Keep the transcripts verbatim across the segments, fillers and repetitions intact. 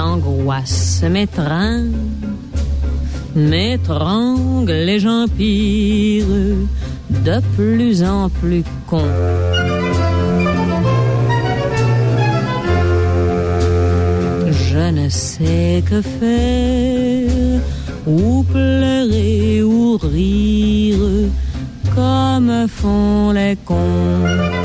l'angoisse m'étreint, m'étrangle et j'empire de plus en plus con. Je ne sais que faire, ou pleurer ou rire, comme font les cons.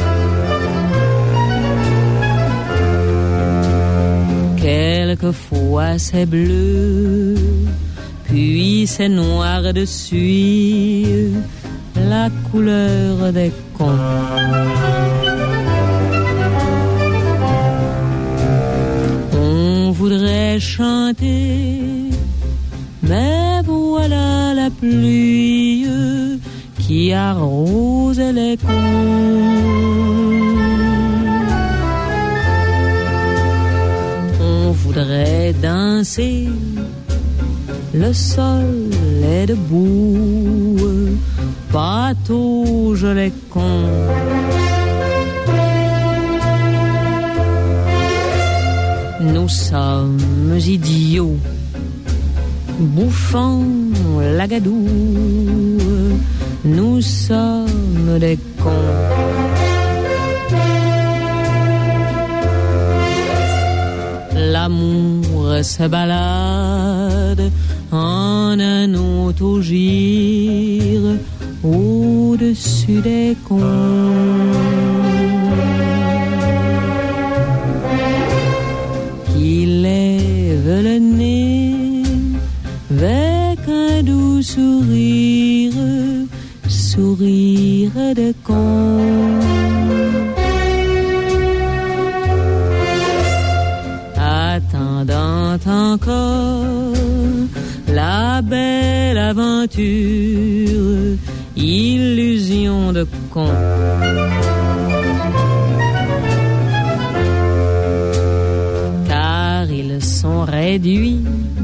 Quelquefois c'est bleu, puis c'est noir dessus, la couleur des cons. On voudrait chanter, mais voilà la pluie qui arrose les cons. On voudrait danser, le sol est debout, patauge les cons. Nous sommes idiots, bouffons la gadoue, nous sommes des cons. L'amour se balade en un autogire au-dessus des cons. Il lève le nez avec un doux sourire, sourire de con. Attendant encore la belle aventure, illusion de con. Car ils sont réduits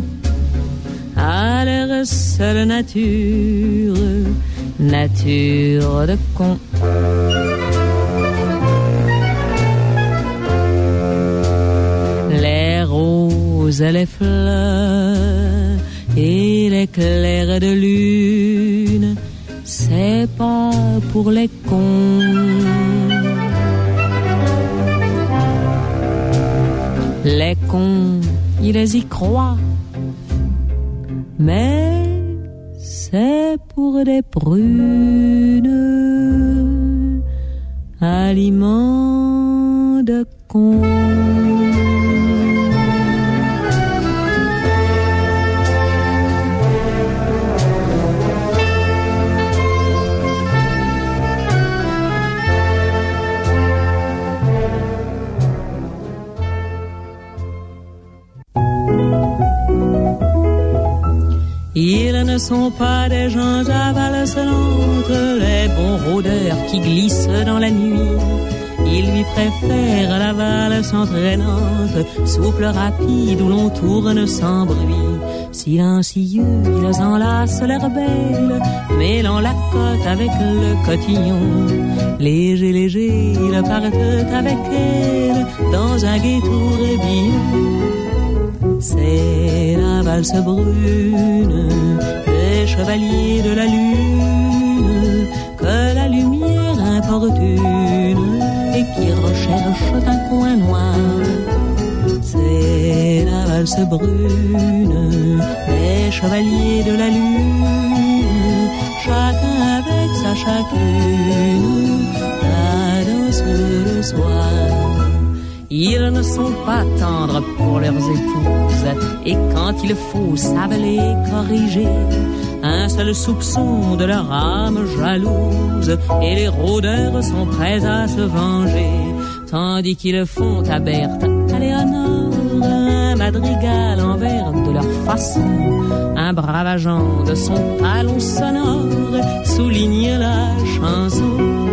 à leur seule nature, nature de con. Les roses et les fleurs et les clairs de lune, c'est pas pour les cons. Les cons, ils y croient, mais c'est pour des prunes, aliments de cons. Ils ne sont pas des gens avalescentes, les bons rôdeurs qui glissent dans la nuit. Ils lui préfèrent la valse entraînante, souple, rapide, où l'on tourne sans bruit. Silencieux, ils enlacent l'air belle, mêlant la côte avec le cotillon. Léger, léger, ils partent avec elle dans un gai tourbillon. C'est la valse brune des chevaliers de la lune que la lumière importune et qui recherche un coin noir. C'est la valse brune des chevaliers de la lune, chacun avec sa chacune, la danse le soir. Ils ne sont pas tendres pour leurs épouses, et quand il faut savent les corriger. Un seul soupçon de leur âme jalouse, et les rôdeurs sont prêts à se venger. Tandis qu'ils font à Berthe, à Léonore, un madrigal en vers de leur façon. Un brave agent de son talon sonore souligne la chanson.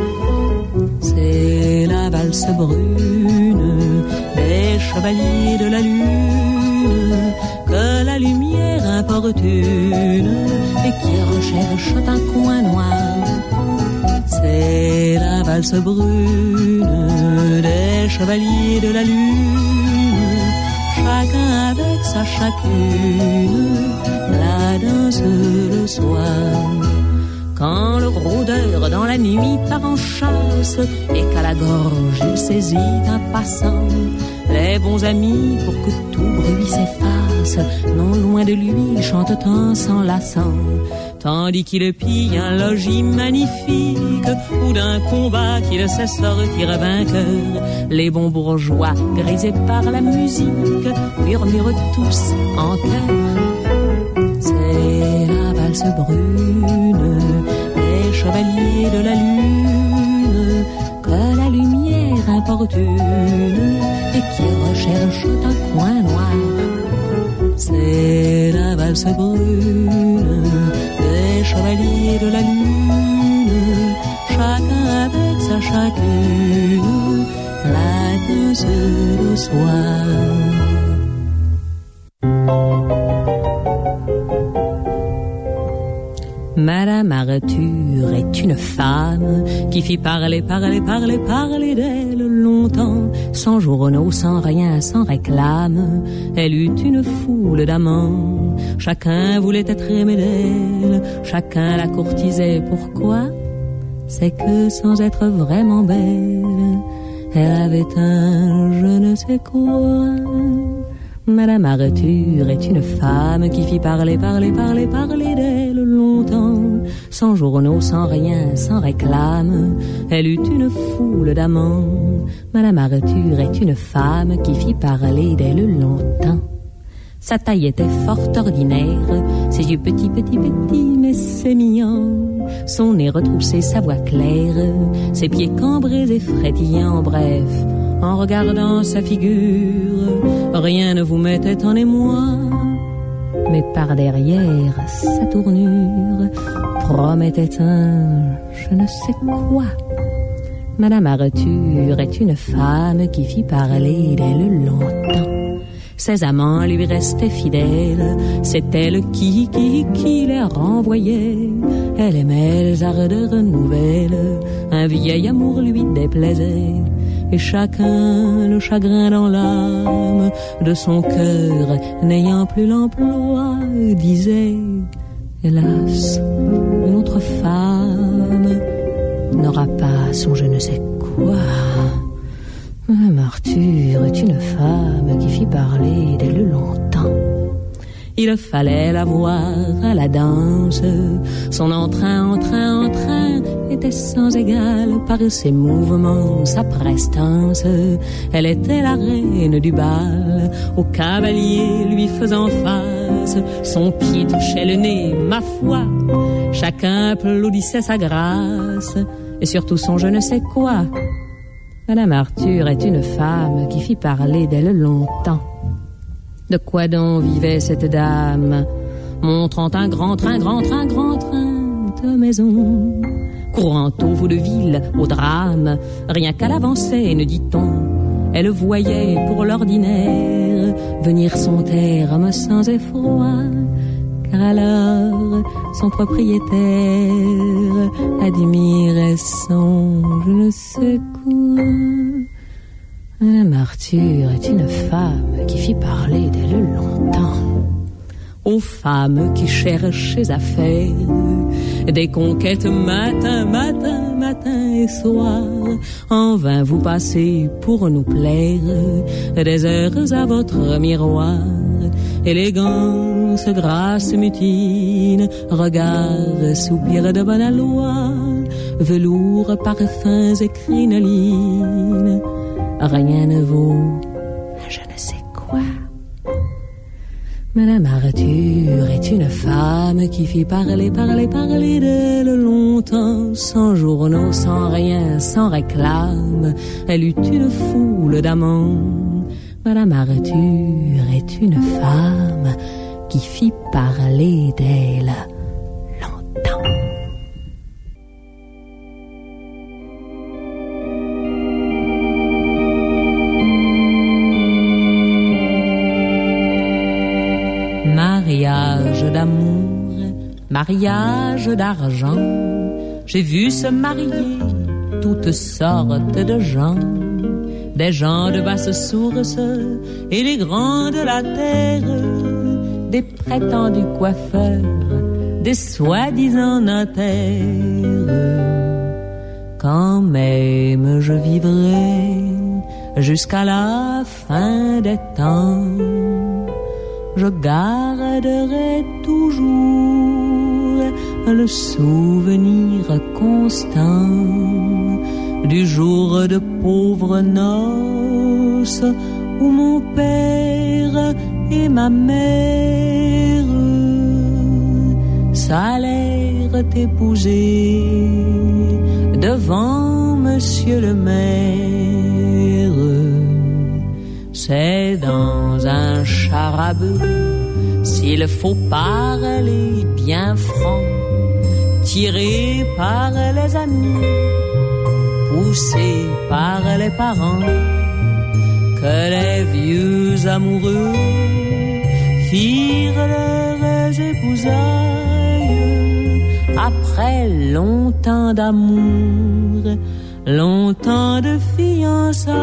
C'est la valse brune des chevaliers de la lune que la lumière importune et qui recherche un coin noir. C'est la valse brune des chevaliers de la lune, chacun avec sa chacune la danse le soir. Quand le rôdeur dans la nuit part en chasse et qu'à la gorge il saisit un passant, les bons amis, pour que tout bruit s'efface, non loin de lui chantent en s'enlaçant, tandis qu'il pille un logis magnifique ou d'un combat qu'il sait sortir vainqueur. Les bons bourgeois, grisés par la musique, murmurent tous en chœur. C'est la valse brune des chevaliers de la lune que la lumière importune et qui recherche un coin noir. C'est la valse brune des chevaliers de la lune, chacun avec sa chacune, la danse le soir. Madame Arthur est une femme qui fit parler, parler, parler, parler d'elle longtemps, sans journaux, sans rien, sans réclame. Elle eut une foule d'amants, chacun voulait être aimé d'elle, chacun la courtisait. Pourquoi? C'est que sans être vraiment belle, elle avait un je ne sais quoi. Madame Arthur est une femme qui fit parler, parler, parler, parler d'elle longtemps, sans journaux, sans rien, sans réclame. Elle eut une foule d'amants. Madame Arthur est une femme qui fit parler d'elle longtemps. Sa taille était fort ordinaire, ses yeux petits, petits, petits, mais sémillants, son nez retroussé, sa voix claire, ses pieds cambrés et frétillants. Bref, en regardant sa figure, rien ne vous mettait en émoi, mais par derrière, sa tournure promettait un je ne sais quoi. Madame Arthur est une femme qui fit parler d'elle longtemps. Ses amants lui restaient fidèles, c'est elle qui, qui, qui les renvoyait. Elle aimait les ardeurs nouvelles, un vieil amour lui déplaisait. Et chacun, le chagrin dans l'âme de son cœur, n'ayant plus l'emploi, disait hélas, une autre femme n'aura pas son je ne sais quoi. Madame Arthur est une femme qui fit parler d'elle longtemps. Il fallait la voir à la danse, son entrain, entrain, entrain était sans égal par ses mouvements, sa prestance. Elle était la reine du bal, au cavalier lui faisant face, son pied touchait le nez, ma foi, chacun applaudissait sa grâce, et surtout son je ne sais quoi. Madame Arthur est une femme qui fit parler d'elle longtemps. De quoi donc vivait cette dame, montrant un grand train, grand train, grand train de maison, courant au vaudeville, au drame, rien qu'à l'avancée, ne dit-on. Elle voyait pour l'ordinaire venir son terme sans effroi, car alors son propriétaire admirait son je ne sais quoi. Madame Arthur est une femme qui fit parler d'elle longtemps. Aux femmes qui cherchaient à faire des conquêtes matin, matin, matin et soir, en vain vous passez pour nous plaire des heures à votre miroir. Élégance, grâce mutine, regard, soupir de bonne aloi, velours, parfums et crinolines, rien ne vaut je ne sais quoi. Madame Arthur est une femme qui fit parler, parler, parler d'elle longtemps, sans journaux, sans rien, sans réclame. Elle eut une foule d'amants. Madame Arthur est une femme qui fit parler d'elle longtemps. Mariage d'amour, mariage d'argent, j'ai vu se marier toutes sortes de gens. des gens de basse source et les grands de la terre, des prétendus coiffeurs, des soi-disant notaires. Quand même je vivrai jusqu'à la fin des temps, je garderai toujours le souvenir constant du jour de pauvres noces où mon père et ma mère s'allèrent épouser devant monsieur le maire. C'est dans un char à bœuf, s'il faut parler bien franc, tiré par les amis, poussé par les parents, que les vieux amoureux firent leurs épousailles après longtemps d'amour, longtemps de fiançailles.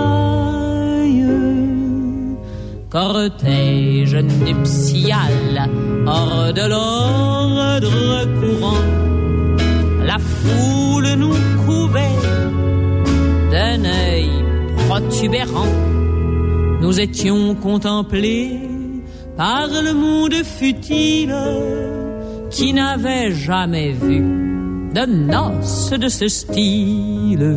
Cortège nuptial hors de l'ordre courant, la foule nous couvait d'un œil protubérant. Nous étions contemplés par le monde futile qui n'avait jamais vu de noces de ce style.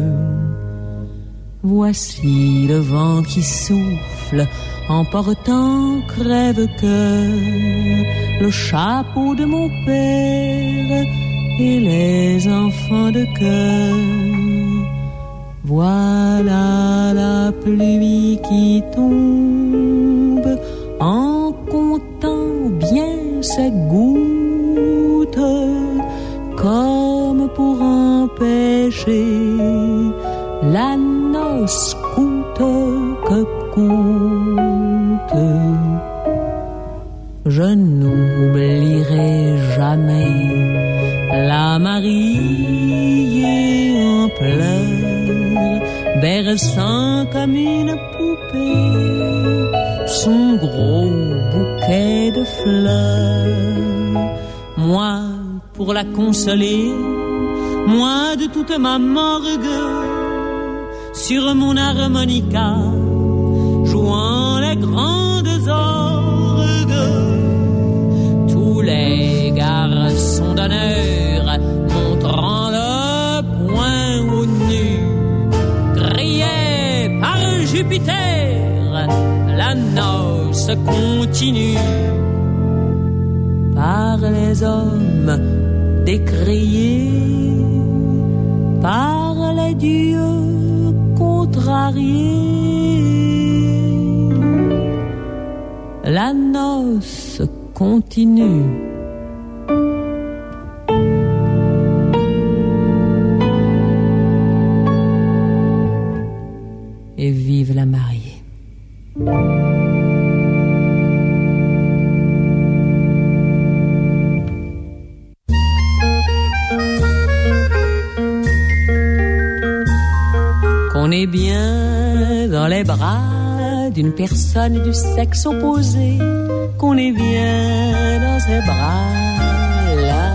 Voici le vent qui souffle emportant crève-cœur le chapeau de mon père et les enfants de cœur. Voilà la pluie qui tombe en comptant bien ses gouttes, comme pour empêcher la noce coûte que coûte. Je n'oublierai jamais la mariée en pleurs, berçant comme une poupée son gros bouquet de fleurs. Moi, pour la consoler, moi de toute ma morgue, sur mon harmonica, jouant les grandes orgues, tous les garçons d'honneur montrant le poing au nu, criaient par Jupiter, la noce continue. Par les hommes décriés, par les dieux contrariés, la noce continue. Et vive la mariée. On est bien dans les bras d'une personne du sexe opposé, qu'on est bien dans ses bras-là,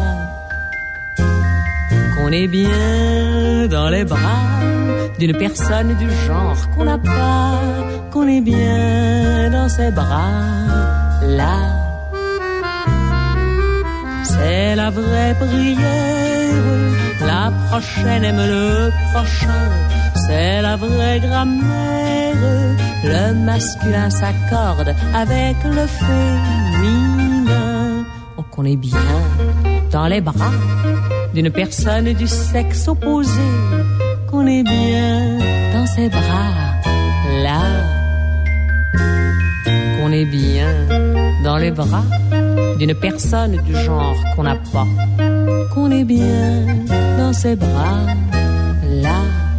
qu'on est bien dans les bras d'une personne du genre qu'on n'a pas, qu'on est bien dans ses bras-là. C'est la vraie prière, la prochaine aime le prochain. C'est la vraie grammaire, le masculin s'accorde avec le féminin. Oh, qu'on est bien dans les bras d'une personne du sexe opposé, qu'on est bien dans ses bras là, qu'on est bien dans les bras d'une personne du genre qu'on n'a pas, qu'on est bien dans ses bras là.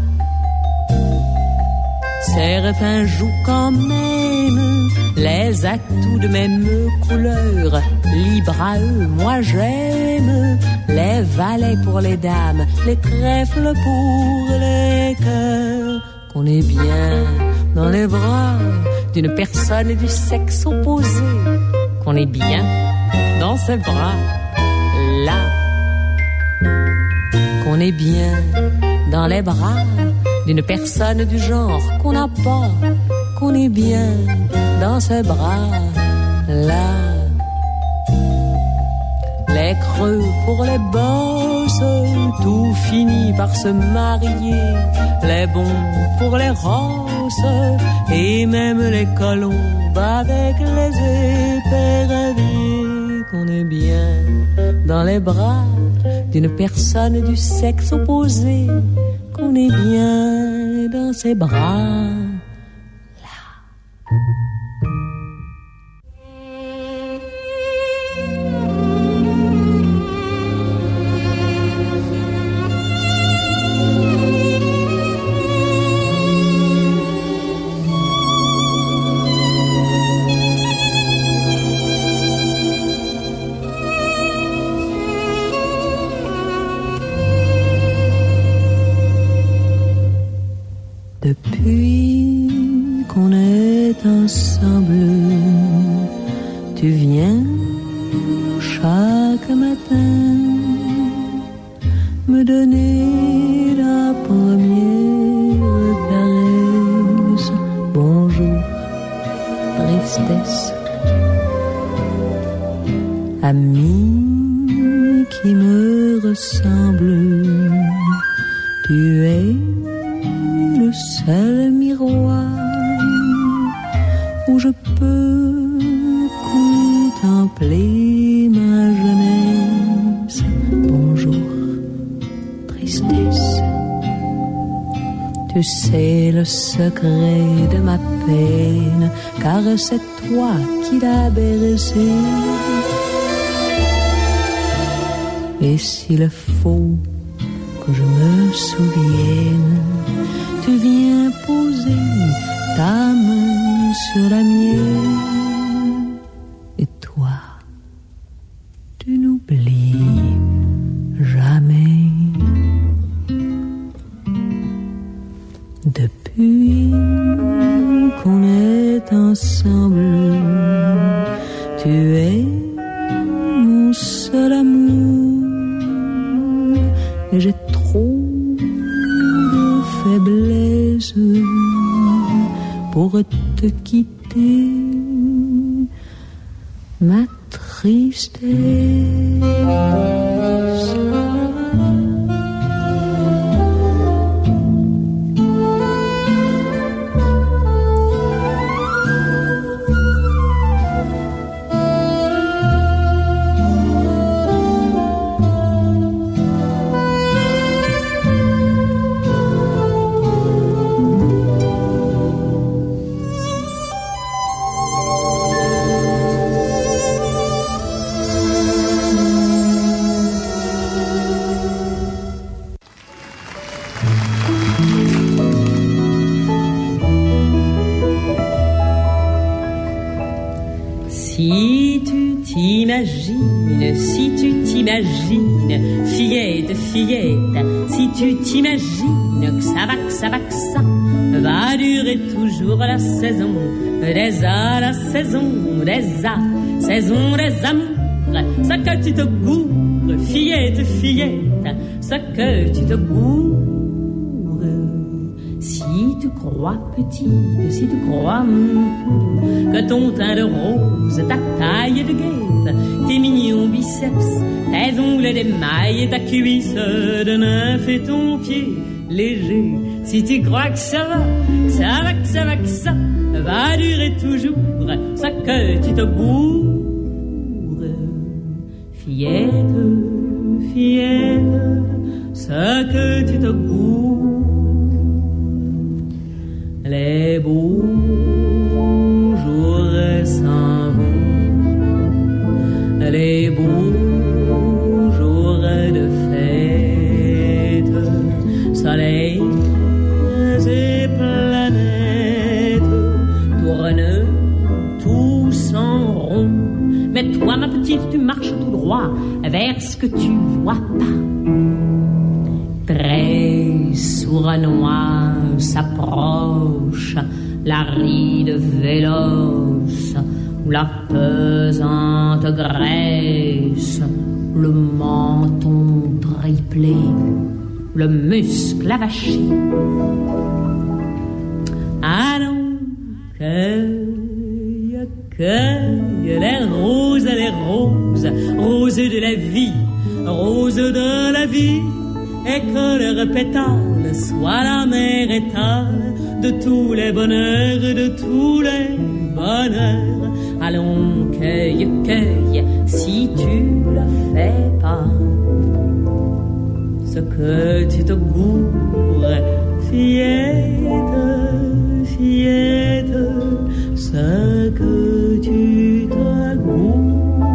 Certains jouent quand même les atouts de même couleur. Libre à eux, moi j'aime les valets pour les dames, les trèfles pour les cœurs. Qu'on est bien dans les bras d'une personne du sexe opposé, qu'on est bien dans ses bras, là, qu'on est bien dans les bras d'une personne du genre qu'on n'a pas, qu'on est bien dans ses bras, là. Les creux pour les bosses, tout finit par se marier. Les bons pour les rosses, et même les colombes avec les éperviers. Qu'on est bien dans les bras d'une personne du sexe opposé, qu'on est bien dans ses bras. Depuis qu'on est ensemble, tu viens chaque matin me donner la première caresse. Bonjour, tristesse, ami qui me ressemble, tu es le seul miroir où je peux contempler ma jeunesse. Bonjour, tristesse, tu sais le secret de ma peine, car c'est toi qui l'as bercé. Et s'il faut que je me souvienne, tu viens poser ta main sur la mienne. Et toi, tu n'oublies jamais. Depuis qu'on est ensemble, tu es mon seul amour. Et j'ai trop faiblesse pour te quitter, ma tristesse. Si tu t'imagines, fillette, fillette, si tu t'imagines que ça va, que ça va, que ça va durer toujours la saison des A, la saison des A, saison des amours, ce que tu te gourres, fillette, fillette, ce que tu te gourres. Si tu crois petite, si tu crois mm, que ton teint de rose, ta taille de guêpe, tes mignons biceps, tes ongles d'émail et ta cuisse de nymphe et ton pied léger, si tu crois que ça va, que ça va, que ça va, que ça va durer toujours, ce que tu te gourres, fillette, fillette, ce que tu te gourres. Les beaux jours s'en vont, les beaux jours de fête, soleil et planètes tournent tous en rond. Mais toi, ma petite, tu marches tout droit vers ce que tu vois pas. Très sournois s'approche la ride véloce, ou la pesante graisse, le menton triplé, le muscle avaché. Allons, cueille, cueille les roses, les roses, roses de la vie, roses de la vie, et que leurs pétales soient la mer étale de tous les bonheurs, de tous les bonheurs. Allons, cueille, cueille, si tu le fais pas, ce que tu te gourres, fillette, fillette, ce que tu te gourres.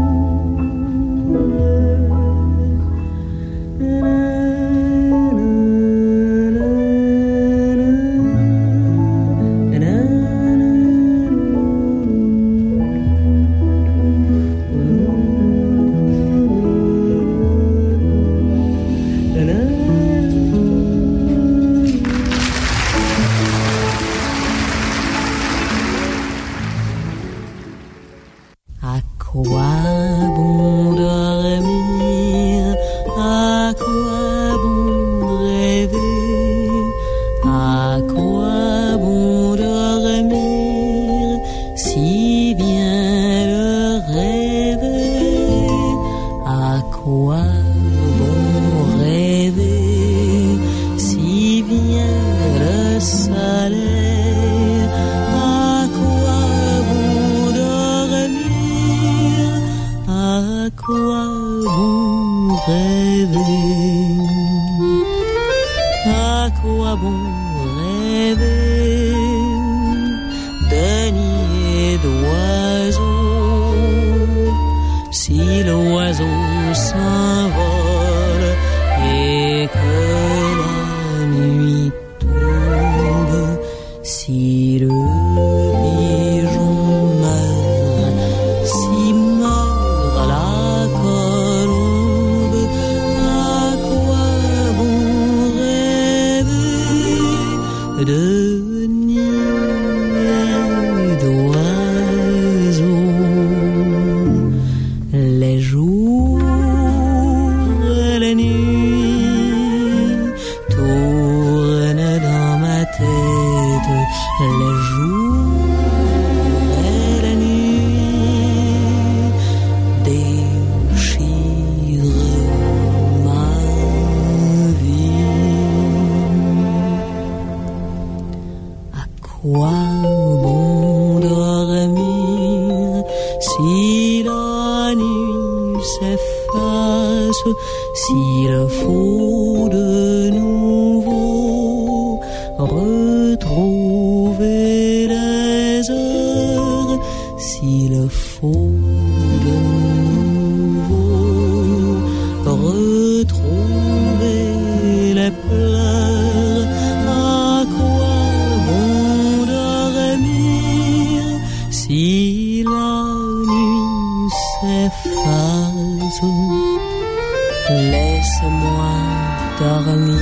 Laisse-moi dormir,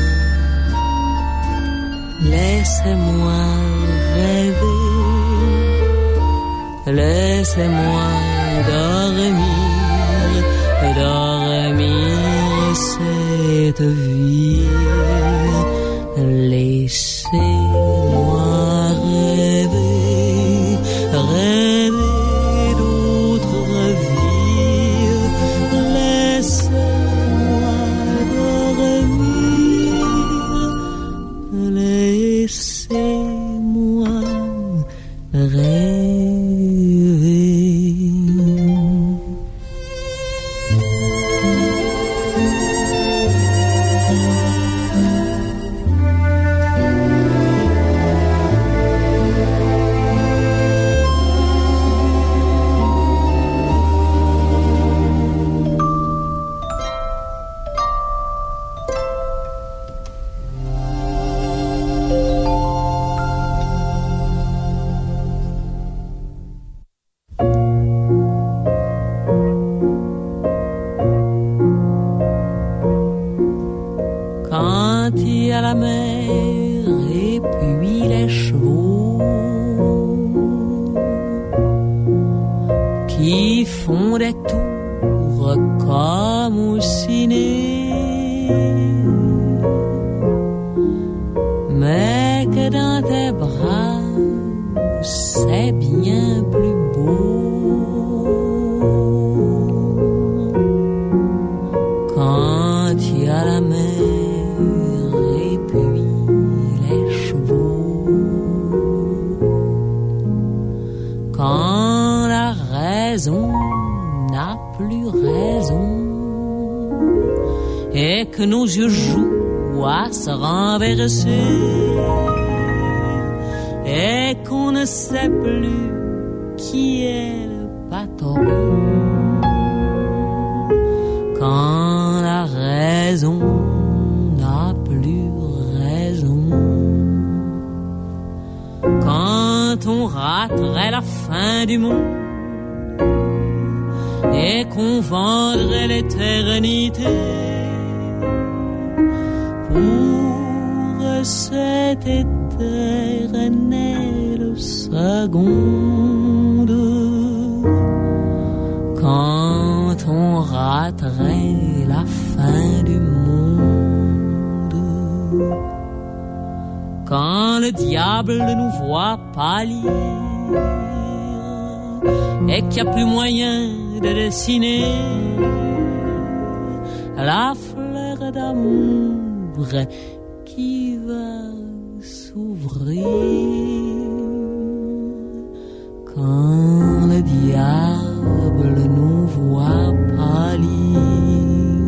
laissez-moi rêver, laissez-moi dormir, dormir cette vie, laissez-moi rêver, rêver d'autres vies, laissez-moi dormir, laissez-moi rêver. qui font des tours comme au ciné, mais que dans tes bras c'est bien plus beau. Quand il y a la mer et puis les chevaux, quand la raison n'a plus raison et que nos yeux jouent à se renverser et qu'on ne sait plus qui est le patron, quand la raison n'a plus raison, quand on raterait la fin du monde et qu'on vendrait l'éternité pour cette éternelle seconde, quand on raterait la fin du monde, quand le diable nous voit pâlir et qu'il n'y a plus moyen de dessiner la fleur d'amour qui va s'ouvrir, quand le diable nous voit pâlir,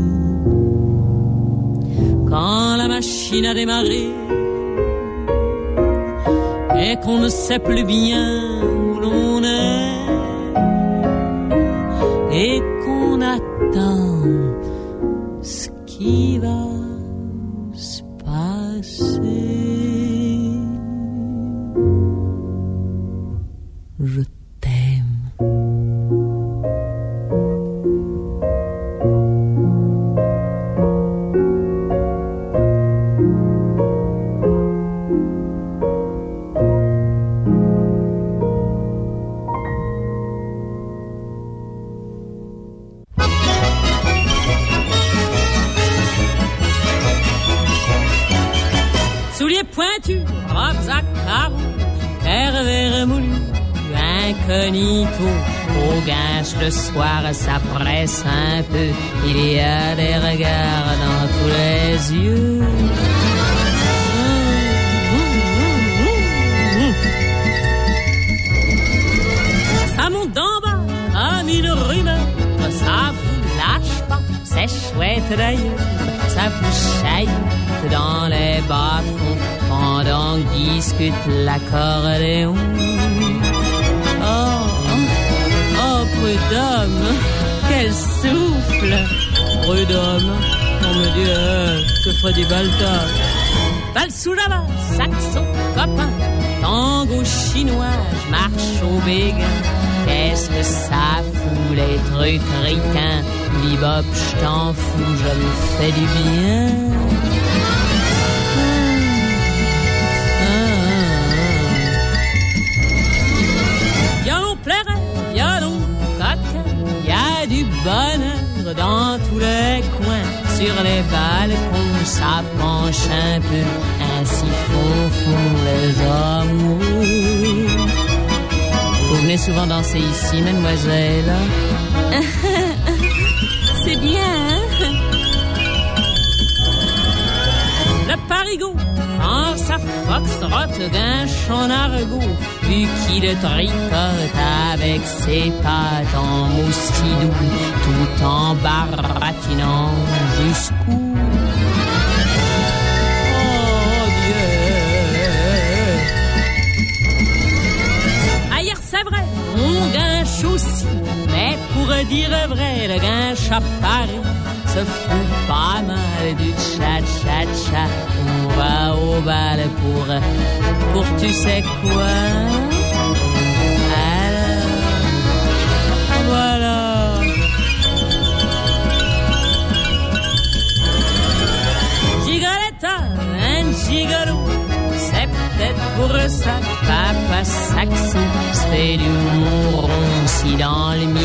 quand la machine a démarré et qu'on ne sait plus bien où l'on est et qu'on attend ce qui va se passer. Je t'aime. Souliers pointus, robes à carreaux, terre vert moulu, incognito, au guinche le soir ça presse un peu, il y a des regards dans tous les yeux. Ça monte d'en bas comme une rumeur, ça vous lâche pas, c'est chouette d'ailleurs, ça vous chaillite dans les bas-fonds pendant que discute l'accordéon. Oh, oh, prud'homme, quel souffle! Prud'homme, oh mon Dieu, que ferait du balta? Valsou là-bas, saxon, copain, tango chinois, marche au béguin. Qu'est-ce que ça fout, les trucs ricains? Bebop, j't'en fous, je me fais du bien. Violon, coquin, y a du bonheur dans tous les coins. Sur les balcons, ça penche un peu, ainsi font, font les amoureux. Vous venez souvent danser ici, mademoiselle? C'est bien, hein? Le parigot, quand sa foxtrot guinche en argot, vu qu'il tricote avec ses pattes en moustidou, tout en baratinant jusqu'où? Oh Dieu! Ah, hier c'est vrai, on guinche aussi, mais pour dire vrai, le guinche à Paris se fout pas mal du tcha-tcha-tcha. On va au bal pour, pour tu sais quoi?